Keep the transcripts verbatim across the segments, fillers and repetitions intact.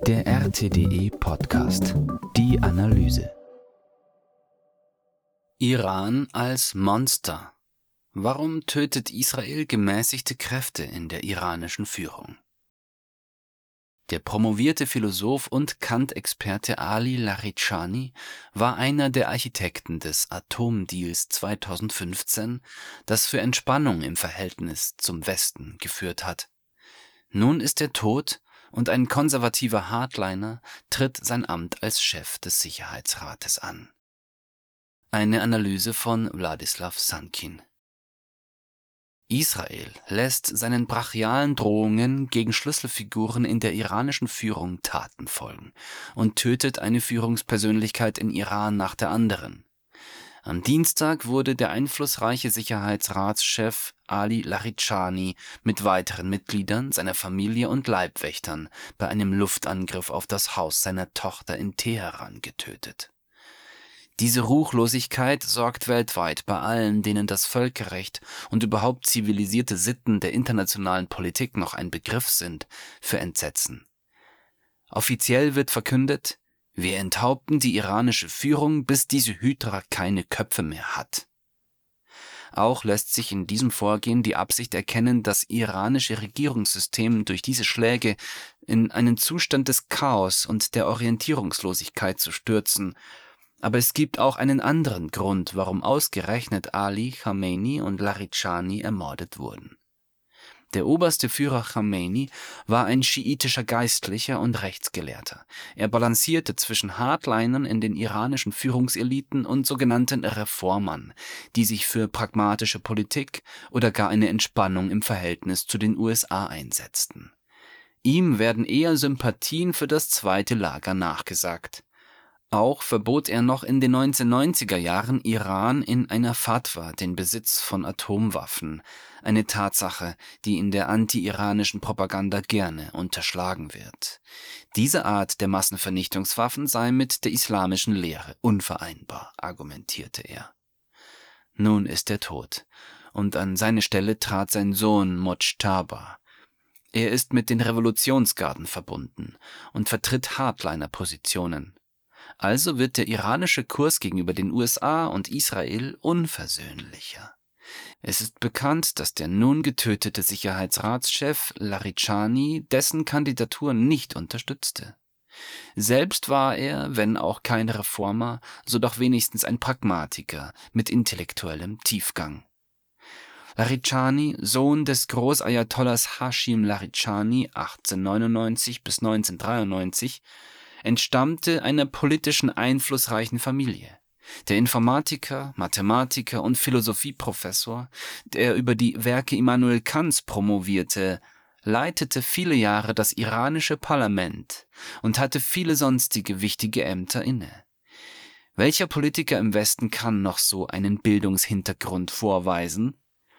Der R T D E-Podcast. Die Analyse. Iran als Monster. Warum tötet Israel gemäßigte Kräfte in der iranischen Führung? Der promovierte Philosoph und Kant-Experte Ali Larijani war einer der Architekten des Atomdeals zweitausendfünfzehn, das für Entspannung im Verhältnis zum Westen geführt hat. Nun ist er tot und ein konservativer Hardliner tritt sein Amt als Chef des Sicherheitsrates an. Eine Analyse von Wladislaw Sankin. Israel lässt seinen brachialen Drohungen gegen Schlüsselfiguren in der iranischen Führung Taten folgen und tötet eine Führungspersönlichkeit in Iran nach der anderen. Am Dienstag wurde der einflussreiche Sicherheitsratschef Ali Larijani mit weiteren Mitgliedern seiner Familie und Leibwächtern bei einem Luftangriff auf das Haus seiner Tochter in Teheran getötet. Diese Ruchlosigkeit sorgt weltweit bei allen, denen das Völkerrecht und überhaupt zivilisierte Sitten der internationalen Politik noch ein Begriff sind, für Entsetzen. Offiziell wird verkündet: Wir enthaupten die iranische Führung, bis diese Hydra keine Köpfe mehr hat. Auch lässt sich in diesem Vorgehen die Absicht erkennen, das iranische Regierungssystem durch diese Schläge in einen Zustand des Chaos und der Orientierungslosigkeit zu stürzen. Aber es gibt auch einen anderen Grund, warum ausgerechnet Ali Khamenei und Larijani ermordet wurden. Der oberste Führer Khamenei war ein schiitischer Geistlicher und Rechtsgelehrter. Er balancierte zwischen Hardlinern in den iranischen Führungseliten und sogenannten Reformern, die sich für pragmatische Politik oder gar eine Entspannung im Verhältnis zu den U S A einsetzten. Ihm werden eher Sympathien für das zweite Lager nachgesagt. Auch verbot er noch in den neunzehnhundertneunziger Jahren Iran in einer Fatwa den Besitz von Atomwaffen, eine Tatsache, die in der anti-iranischen Propaganda gerne unterschlagen wird. Diese Art der Massenvernichtungswaffen sei mit der islamischen Lehre unvereinbar, argumentierte er. Nun ist er tot, und an seine Stelle trat sein Sohn Mojtaba. Er ist mit den Revolutionsgarden verbunden und vertritt Hardliner-Positionen. Also wird der iranische Kurs gegenüber den U S A und Israel unversöhnlicher. Es ist bekannt, dass der nun getötete Sicherheitsratschef Larijani dessen Kandidatur nicht unterstützte. Selbst war er, wenn auch kein Reformer, so doch wenigstens ein Pragmatiker mit intellektuellem Tiefgang. Larijani, Sohn des Großayatollahs Hashim Larijani achtzehnhundertneunundneunzig bis neunzehnhundertdreiundneunzig, entstammte einer politischen einflussreichen Familie. Der Informatiker, Mathematiker und Philosophieprofessor, der über die Werke Immanuel Kants promovierte, leitete viele Jahre das iranische Parlament und hatte viele sonstige wichtige Ämter inne. Welcher Politiker im Westen kann noch so einen Bildungshintergrund vorweisen?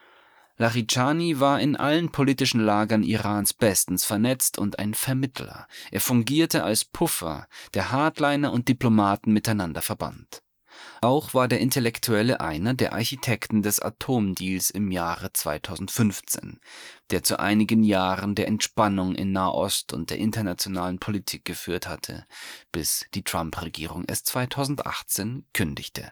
Larijani war in allen politischen Lagern Irans bestens vernetzt und ein Vermittler. Er fungierte als Puffer, der Hardliner und Diplomaten miteinander verband. Auch war der Intellektuelle einer der Architekten des Atomdeals im Jahre zweitausendfünfzehn, der zu einigen Jahren der Entspannung in Nahost und der internationalen Politik geführt hatte, bis die Trump-Regierung es zweitausendachtzehn kündigte.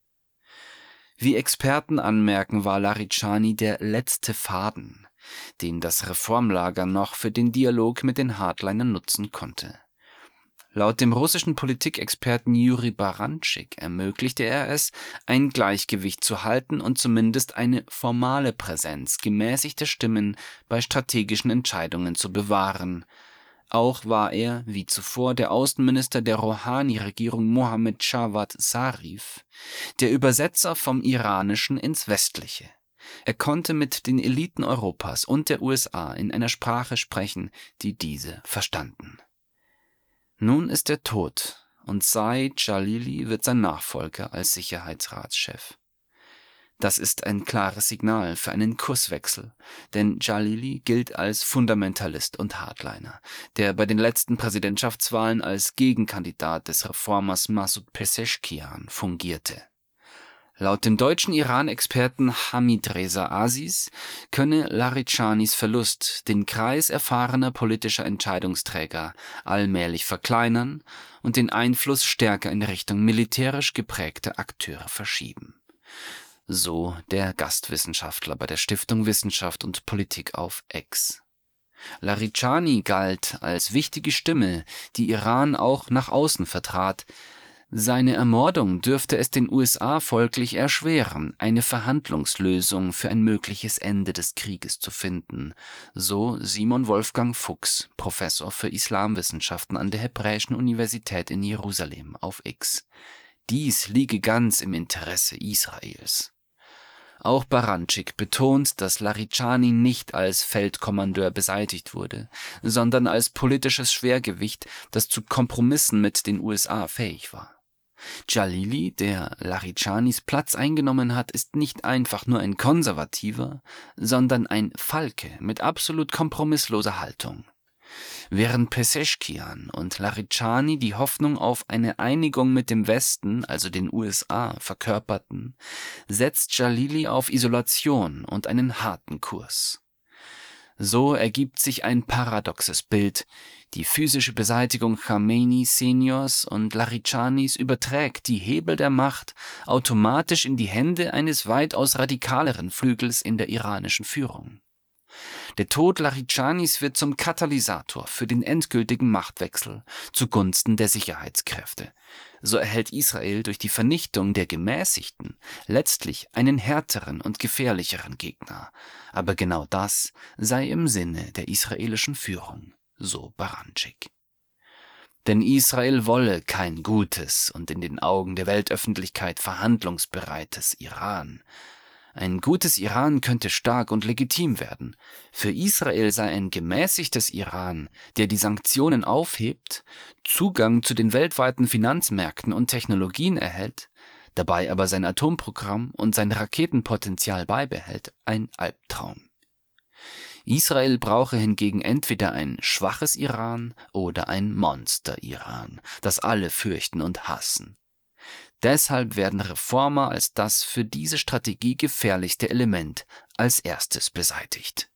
Wie Experten anmerken, war Larijani der letzte Faden, den das Reformlager noch für den Dialog mit den Hardlinern nutzen konnte. Laut dem russischen Politikexperten Juri Baranczyk ermöglichte er es, ein Gleichgewicht zu halten und zumindest eine formale Präsenz gemäßigter Stimmen bei strategischen Entscheidungen zu bewahren. Auch war er, wie zuvor der Außenminister der Rouhani-Regierung Mohammad Javad Zarif, der Übersetzer vom Iranischen ins Westliche. Er konnte mit den Eliten Europas und der U S A in einer Sprache sprechen, die diese verstanden. Nun ist er tot und Said Jalili wird sein Nachfolger als Sicherheitsratschef. Das ist ein klares Signal für einen Kurswechsel, denn Jalili gilt als Fundamentalist und Hardliner, der bei den letzten Präsidentschaftswahlen als Gegenkandidat des Reformers Massoud Pezeshkian fungierte. Laut dem deutschen Iran-Experten Hamid Reza Aziz könne Laridschanis Verlust den Kreis erfahrener politischer Entscheidungsträger allmählich verkleinern und den Einfluss stärker in Richtung militärisch geprägter Akteure verschieben. So der Gastwissenschaftler bei der Stiftung Wissenschaft und Politik auf X. Laridschani galt als wichtige Stimme, die Iran auch nach außen vertrat. Seine Ermordung dürfte es den U S A folglich erschweren, eine Verhandlungslösung für ein mögliches Ende des Krieges zu finden, so Simon Wolfgang Fuchs, Professor für Islamwissenschaften an der Hebräischen Universität in Jerusalem auf X. Dies liege ganz im Interesse Israels. Auch Baranczyk betont, dass Laridschani nicht als Feldkommandeur beseitigt wurde, sondern als politisches Schwergewicht, das zu Kompromissen mit den U S A fähig war. Jalili, der Laridschanis Platz eingenommen hat, ist nicht einfach nur ein Konservativer, sondern ein Falke mit absolut kompromissloser Haltung. Während Pezeschkian und Laridschani die Hoffnung auf eine Einigung mit dem Westen, also den U S A, verkörperten, setzt Jalili auf Isolation und einen harten Kurs. So ergibt sich ein paradoxes Bild. Die physische Beseitigung Khamenei Seniors und Laridschanis überträgt die Hebel der Macht automatisch in die Hände eines weitaus radikaleren Flügels in der iranischen Führung. Der Tod Laridschanis wird zum Katalysator für den endgültigen Machtwechsel zugunsten der Sicherheitskräfte. So erhält Israel durch die Vernichtung der Gemäßigten letztlich einen härteren und gefährlicheren Gegner. Aber genau das sei im Sinne der israelischen Führung, so Baranczyk. Denn Israel wolle kein gutes und in den Augen der Weltöffentlichkeit verhandlungsbereites Iran. Ein gutes Iran könnte stark und legitim werden. Für Israel sei ein gemäßigtes Iran, der die Sanktionen aufhebt, Zugang zu den weltweiten Finanzmärkten und Technologien erhält, dabei aber sein Atomprogramm und sein Raketenpotenzial beibehält, ein Albtraum. Israel brauche hingegen entweder ein schwaches Iran oder ein Monster-Iran, das alle fürchten und hassen. Deshalb werden Reformer als das für diese Strategie gefährlichste Element als erstes beseitigt.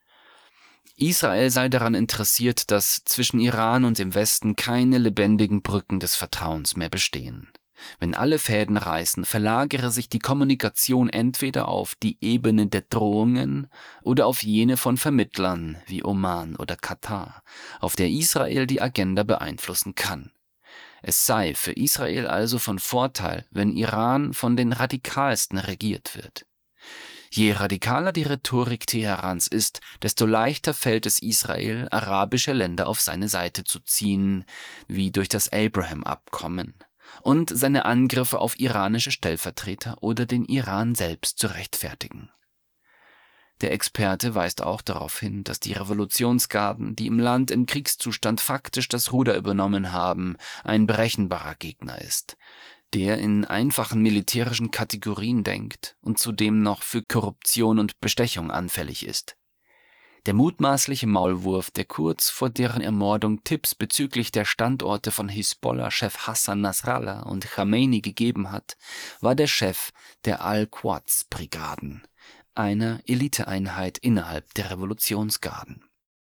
Israel sei daran interessiert, dass zwischen Iran und dem Westen keine lebendigen Brücken des Vertrauens mehr bestehen. Wenn alle Fäden reißen, verlagere sich die Kommunikation entweder auf die Ebene der Drohungen oder auf jene von Vermittlern wie Oman oder Katar, auf der Israel die Agenda beeinflussen kann. Es sei für Israel also von Vorteil, wenn Iran von den Radikalsten regiert wird. Je radikaler die Rhetorik Teherans ist, desto leichter fällt es Israel, arabische Länder auf seine Seite zu ziehen, wie durch das Abraham-Abkommen, und seine Angriffe auf iranische Stellvertreter oder den Iran selbst zu rechtfertigen. Der Experte weist auch darauf hin, dass die Revolutionsgarden, die im Land im Kriegszustand faktisch das Ruder übernommen haben, ein berechenbarer Gegner ist, der in einfachen militärischen Kategorien denkt und zudem noch für Korruption und Bestechung anfällig ist. Der mutmaßliche Maulwurf, der kurz vor deren Ermordung Tipps bezüglich der Standorte von Hisbollah-Chef Hassan Nasrallah und Khamenei gegeben hat, war der Chef der Al-Quds-Brigaden, einer Eliteeinheit innerhalb der Revolutionsgarden.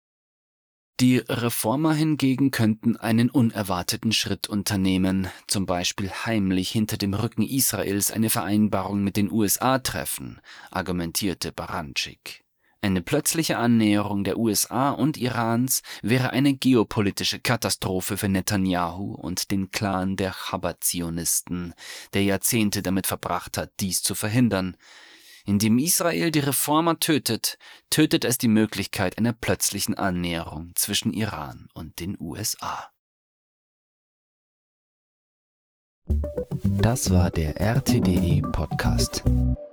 Die Reformer hingegen könnten einen unerwarteten Schritt unternehmen, zum Beispiel heimlich hinter dem Rücken Israels eine Vereinbarung mit den U S A treffen, argumentierte Baranczyk. Eine plötzliche Annäherung der U S A und Irans wäre eine geopolitische Katastrophe für Netanyahu und den Clan der Chabad-Zionisten, der Jahrzehnte damit verbracht hat, dies zu verhindern. Indem Israel die Reformer tötet, tötet es die Möglichkeit einer plötzlichen Annäherung zwischen Iran und den U S A. Das war der R T D E Podcast.